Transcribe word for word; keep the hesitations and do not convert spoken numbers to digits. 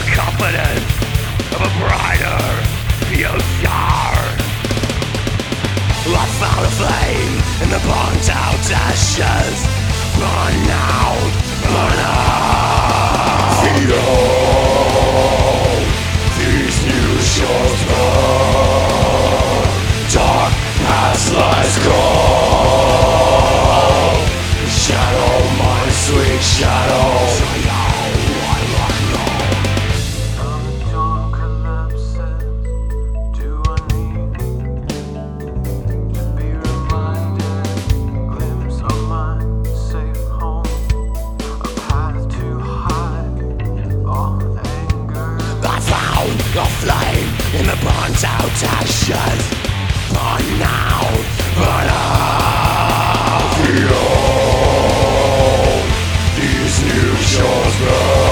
confidence of a brighter future. I found a flame in the burnt out ashes. Burn out, burn out. Feel these new shores burn. Dark past lies cold. Shadow, my sweet shadow. A flame in the burnt out ashes. Burn out, burn out. Feel these new shores burn.